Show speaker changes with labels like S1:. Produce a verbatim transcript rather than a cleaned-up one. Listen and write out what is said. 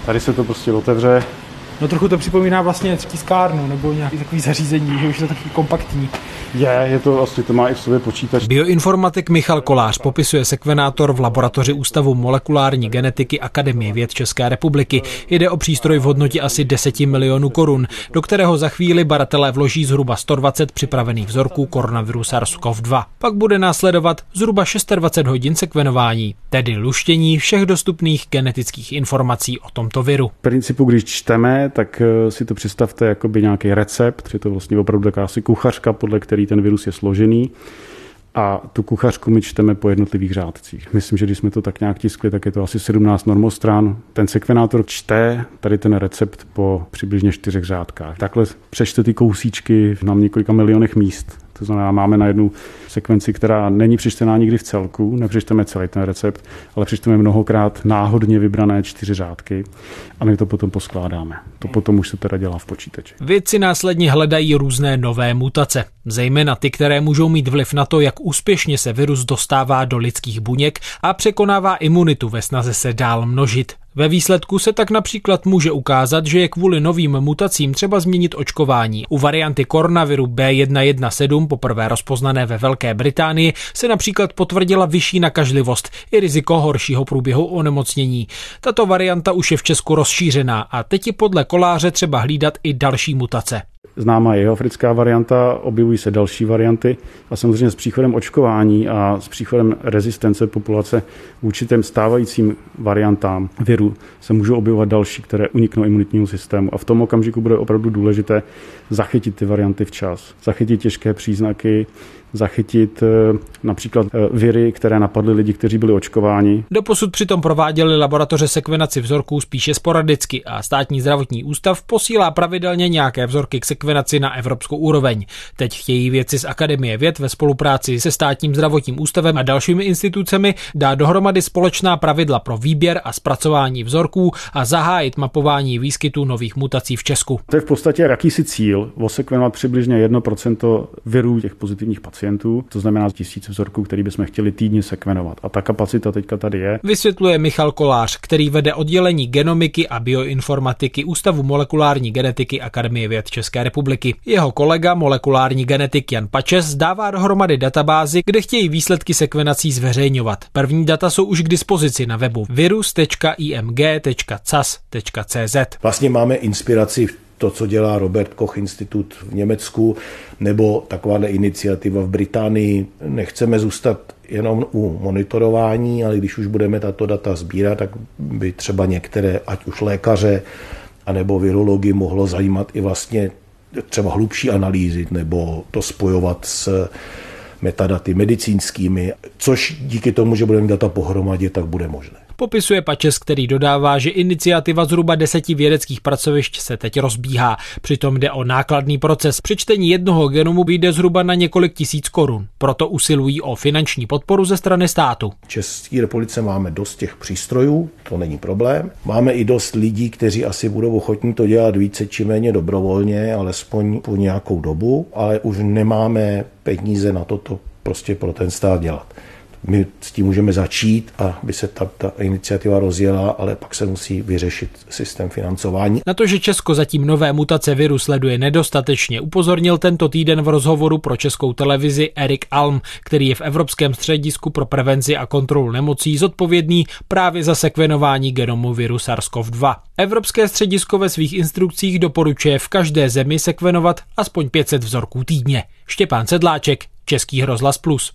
S1: Tady se to prostě otevře.
S2: No trochu to připomíná vlastně tiskárnu nebo nějaký takový zařízení, že už je to takový kompaktní.
S1: Je, je to vlastně, to má i v sobě počítač.
S3: Bioinformatik Michal Kolář popisuje sekvenátor v laboratoři Ústavu molekulární genetiky Akademie věd České republiky. Jde o přístroj v hodnotě asi deset milionů korun, do kterého za chvíli badatelé vloží zhruba sto dvacet připravených vzorků koronaviru SARS-CoV dva. Pak bude následovat zhruba dvacet šest hodin sekvenování, tedy luštění všech dostupných genetických informací o tomto viru.
S1: V principu, když čteme, tak si to představte jako by nějaký recept, je to vlastně opravdu taková asi kuchařka, podle který ten virus je složený. A tu kuchařku my čteme po jednotlivých řádcích. Myslím, že když jsme to tak nějak tiskli, tak je to asi sedmnáct normostran. Ten sekvenátor čte tady ten recept po přibližně čtyřech řádkách. Takhle přečte ty kousíčky na několika milionech míst. To znamená, máme na jednu sekvenci, která není přečtená nikdy v celku, nepřečteme celý ten recept, ale přečteme mnohokrát náhodně vybrané čtyři řádky a my to potom poskládáme. To potom už se teda dělá v počítači.
S3: Vědci následně hledají různé nové mutace, zejména ty, které můžou mít vliv na to, jak úspěšně se virus dostává do lidských buněk a překonává imunitu ve snaze se dál množit. Ve výsledku se tak například může ukázat, že je kvůli novým mutacím třeba změnit očkování. U varianty koronaviru B jedna jedna sedm, poprvé rozpoznané ve Velké Británii, se například potvrdila vyšší nakažlivost i riziko horšího průběhu onemocnění. Tato varianta už je v Česku rozšířená a teď je podle Koláře třeba hlídat i další mutace.
S1: Známá je jihoafrická varianta, objevují se další varianty a samozřejmě s příchodem očkování a s příchodem rezistence populace vůči těm stávajícím variantám viru se můžou objevovat další, které uniknou imunitnímu systému. A v tom okamžiku bude opravdu důležité zachytit ty varianty včas, zachytit těžké příznaky, zachytit například viry, které napadly lidi, kteří byli očkováni.
S3: Doposud přitom prováděli laboratoře sekvenaci vzorků spíše sporadicky a Státní zdravotní ústav posílá pravidelně nějaké vzorky k sekvenaci na evropskou úroveň. Teď chtějí vědci z Akademie věd ve spolupráci se Státním zdravotním ústavem a dalšími institucemi dát dohromady společná pravidla pro výběr a zpracování vzorků a zahájit mapování výskytu nových mutací v Česku.
S1: To je v podstatě jakýsi cíl, osekvenovat přibližně jedno procento virů těch pozitivních pacientů. To znamená tisíc vzorků, který bychom chtěli týdně sekvenovat. A ta kapacita teďka tady je.
S3: Vysvětluje Michal Kolář, který vede oddělení genomiky a bioinformatiky Ústavu molekulární genetiky Akademie věd České republiky. Jeho kolega, molekulární genetik Jan Pačes, dává dohromady databázi, kde chtějí výsledky sekvenací zveřejňovat. První data jsou už k dispozici na webu virus tečka i m g tečka c a s tečka c z.
S4: Vlastně máme inspiraci to, co dělá Robert Koch Institut v Německu, nebo takováhle iniciativa v Británii. Nechceme zůstat jenom u monitorování, ale když už budeme tato data sbírat, tak by třeba některé, ať už lékaře, anebo virology mohlo zajímat i vlastně třeba hlubší analýzy, nebo to spojovat s metadaty medicínskými, což díky tomu, že budeme mít data pohromadě, tak bude možné.
S3: Popisuje Pačes, který dodává, že iniciativa zhruba deseti vědeckých pracovišť se teď rozbíhá. Přitom jde o nákladný proces. Při čtení jednoho genomu vyjde zhruba na několik tisíc korun. Proto usilují o finanční podporu ze strany státu.
S4: V České republice máme dost těch přístrojů, to není problém. Máme i dost lidí, kteří asi budou ochotní to dělat více či méně dobrovolně, alespoň po nějakou dobu, ale už nemáme peníze na toto prostě pro ten stát dělat. My s tím můžeme začít, aby se ta, ta iniciativa rozjela, ale pak se musí vyřešit systém financování.
S3: Na to, že Česko zatím nové mutace viru sleduje nedostatečně, upozornil tento týden v rozhovoru pro Českou televizi Erik Alm, který je v Evropském středisku pro prevenci a kontrolu nemocí zodpovědný právě za sekvenování genomu viru SARS-CoV dva. Evropské středisko ve svých instrukcích doporučuje v každé zemi sekvenovat aspoň pět set vzorků týdně. Štěpán Sedláček, Český rozhlas Plus.